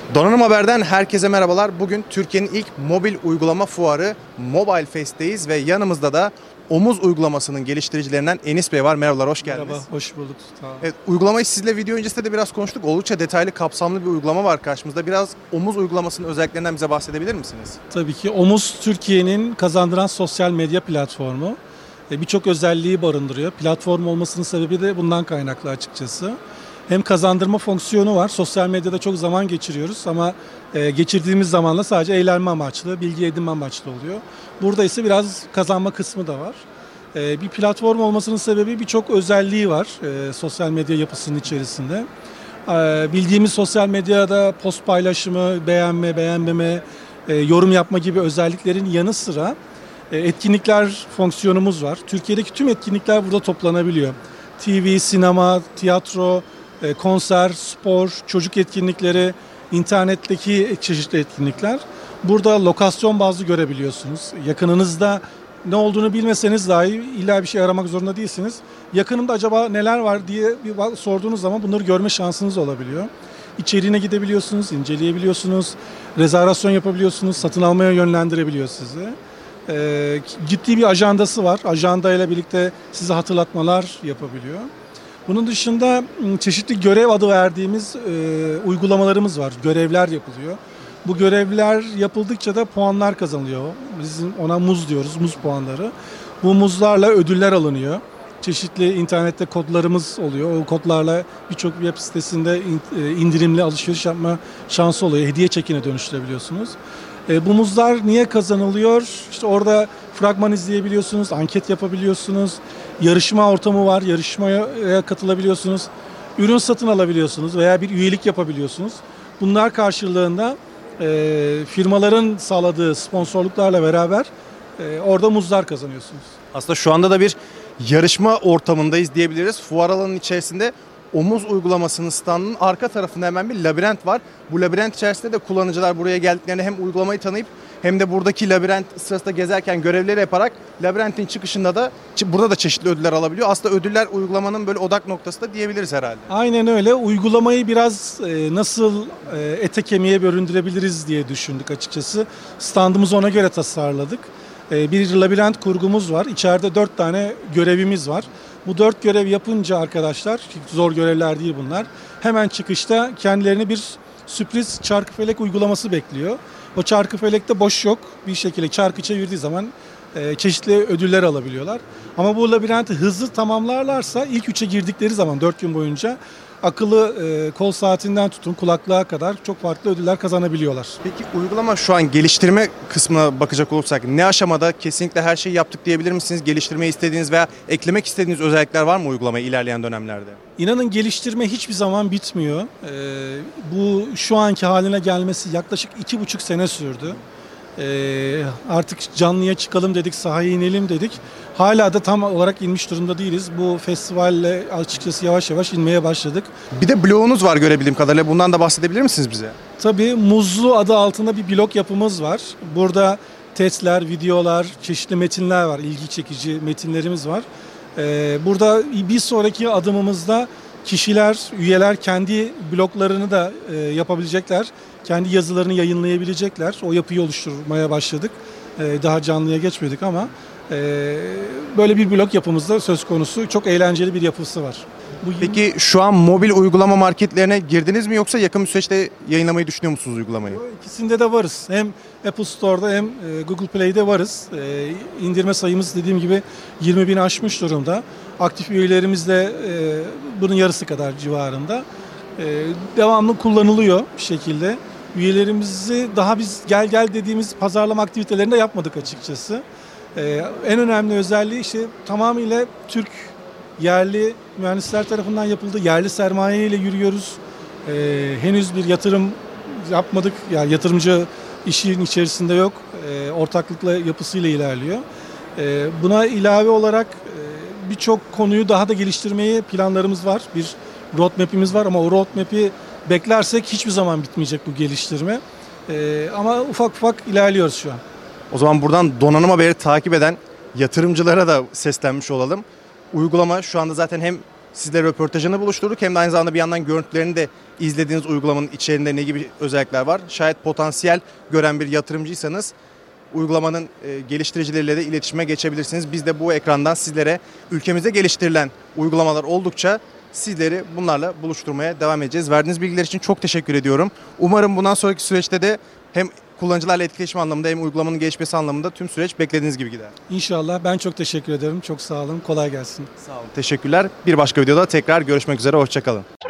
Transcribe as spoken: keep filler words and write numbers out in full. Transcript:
Donanım Haber'den herkese merhabalar. Bugün Türkiye'nin ilk mobil uygulama fuarı Mobile Fest'teyiz ve yanımızda da Omuz uygulamasının geliştiricilerinden Enis Bey var. Merhabalar, hoş geldiniz. Merhaba, hoş bulduk. Tamam. Evet, uygulamayı sizle video öncesinde de biraz konuştuk. Oldukça detaylı, kapsamlı bir uygulama var karşımızda. Biraz Omuz uygulamasının özelliklerinden bize bahsedebilir misiniz? Tabii ki Omuz Türkiye'nin kazandıran sosyal medya platformu. Birçok özelliği barındırıyor. Platform olmasının sebebi de bundan kaynaklı açıkçası. Hem kazandırma fonksiyonu var. Sosyal medyada çok zaman geçiriyoruz ama geçirdiğimiz zamanla sadece eğlenme amaçlı, bilgi edinme amaçlı oluyor. Burada ise biraz kazanma kısmı da var. Bir platform olmasının sebebi birçok özelliği var sosyal medya yapısının içerisinde. Bildiğimiz sosyal medyada post paylaşımı, beğenme, beğenmeme, yorum yapma gibi özelliklerin yanı sıra etkinlikler fonksiyonumuz var. Türkiye'deki tüm etkinlikler burada toplanabiliyor. T V, sinema, tiyatro, konser, spor, çocuk etkinlikleri, internetteki çeşitli etkinlikler. Burada lokasyon bazlı görebiliyorsunuz. Yakınınızda ne olduğunu bilmeseniz dahi illa bir şey aramak zorunda değilsiniz. Yakınımda acaba neler var diye bir sorduğunuz zaman bunları görme şansınız olabiliyor. İçeriğine gidebiliyorsunuz, inceleyebiliyorsunuz, rezervasyon yapabiliyorsunuz, satın almaya yönlendirebiliyor sizi. Ee, ciddi bir ajandası var. Ajandayla birlikte size hatırlatmalar yapabiliyor. Bunun dışında çeşitli görev adı verdiğimiz e, uygulamalarımız var. Görevler yapılıyor. Bu görevler yapıldıkça da puanlar kazanılıyor. Biz ona muz diyoruz, muz puanları. Bu muzlarla ödüller alınıyor. Çeşitli internette kodlarımız oluyor. O kodlarla birçok web sitesinde indirimli alışveriş yapma şansı oluyor. Hediye çekine dönüştürebiliyorsunuz. E, bu muzlar niye kazanılıyor? İşte orada fragman izleyebiliyorsunuz, anket yapabiliyorsunuz, yarışma ortamı var, yarışmaya katılabiliyorsunuz, ürün satın alabiliyorsunuz veya bir üyelik yapabiliyorsunuz. Bunlar karşılığında e, firmaların sağladığı sponsorluklarla beraber e, orada muzlar kazanıyorsunuz. Aslında şu anda da bir yarışma ortamındayız diyebiliriz. Fuar alanının içerisinde Omuz uygulamasının standının arka tarafında hemen bir labirent var. Bu labirent içerisinde de kullanıcılar buraya geldiklerinde hem uygulamayı tanıyıp hem de buradaki labirent sırasında gezerken görevleri yaparak labirentin çıkışında da burada da çeşitli ödüller alabiliyor. Aslında ödüller uygulamanın böyle odak noktası da diyebiliriz herhalde. Aynen öyle. Uygulamayı biraz e, nasıl e, ete kemiğe bölündürebiliriz diye düşündük açıkçası. Standımızı ona göre tasarladık. E, bir labirent kurgumuz var. İçeride dört tane görevimiz var. Bu dört görev yapınca arkadaşlar, zor görevler değil bunlar, hemen çıkışta kendilerini bir sürpriz çarkıfelek uygulaması bekliyor. O çarkıfelekte boş yok. Bir şekilde çarkı çevirdiği zaman e, çeşitli ödüller alabiliyorlar. Ama bu labirenti hızlı tamamlarlarsa ilk üçe girdikleri zaman dört gün boyunca akıllı e, kol saatinden tutun kulaklığa kadar çok farklı ödüller kazanabiliyorlar. Peki uygulama şu an geliştirme kısmına bakacak olursak ne aşamada? Kesinlikle her şeyi yaptık diyebilir misiniz? Geliştirmeyi istediğiniz veya eklemek istediğiniz özellikler var mı uygulamaya ilerleyen dönemlerde? İnanın geliştirme hiçbir zaman bitmiyor. Ee, bu şu anki haline gelmesi yaklaşık iki buçuk sene sürdü. Ee, artık canlıya çıkalım dedik, sahaya inelim dedik. Hala da tam olarak inmiş durumda değiliz. Bu festivalle açıkçası yavaş yavaş inmeye başladık. Bir de bloğunuz var görebildiğim kadarıyla. Bundan da bahsedebilir misiniz bize? Tabii Muzlu adı altında bir blog yapımız var. Burada testler, videolar, çeşitli metinler var. İlgi çekici metinlerimiz var. Ee, burada bir sonraki adımımızda kişiler, üyeler kendi bloglarını da e, yapabilecekler. Kendi yazılarını yayınlayabilecekler. O yapıyı oluşturmaya başladık. E, daha canlıya geçmedik ama e, böyle bir blog yapımızda söz konusu. Çok eğlenceli bir yapısı var. Bu Peki şu an mobil uygulama marketlerine girdiniz mi yoksa yakın bir süreçte yayınlamayı düşünüyor musunuz uygulamayı? İkisinde de varız. Hem Apple Store'da hem Google Play'de varız. E, indirme sayımız dediğim gibi yirmi bini aşmış durumda. Aktif üyelerimiz de e, bunun yarısı kadar civarında. E, devamlı kullanılıyor bir şekilde. Üyelerimizi daha biz gel gel dediğimiz pazarlama aktivitelerinde yapmadık açıkçası. E, en önemli özelliği işte tamamıyla Türk yerli mühendisler tarafından yapıldı. Yerli sermaye ile yürüyoruz. E, henüz bir yatırım yapmadık. Yani yatırımcı işin içerisinde yok. E, ortaklıkla yapısıyla ilerliyor. E, buna ilave olarak e, birçok konuyu daha da geliştirmeyi planlarımız var. Bir roadmap'imiz var ama o roadmap'i beklersek hiçbir zaman bitmeyecek bu geliştirme. E, ama ufak ufak ilerliyoruz şu an. O zaman buradan Donanım Haber'i takip eden yatırımcılara da seslenmiş olalım. Uygulama şu anda zaten hem sizlere röportajını buluşturduk. Hem de aynı zamanda bir yandan görüntülerini de izlediğiniz uygulamanın içerisinde ne gibi özellikler var. Şayet potansiyel gören bir yatırımcıysanız uygulamanın e, geliştiricileriyle de iletişime geçebilirsiniz. Biz de bu ekrandan sizlere ülkemizde geliştirilen uygulamalar oldukça sizleri bunlarla buluşturmaya devam edeceğiz. Verdiğiniz bilgiler için çok teşekkür ediyorum. Umarım bundan sonraki süreçte de hem kullanıcılarla etkileşim anlamında hem uygulamanın gelişmesi anlamında tüm süreç beklediğiniz gibi gider. İnşallah. Ben çok teşekkür ederim. Çok sağ olun. Kolay gelsin. Sağ olun. Teşekkürler. Bir başka videoda tekrar görüşmek üzere. Hoşça kalın.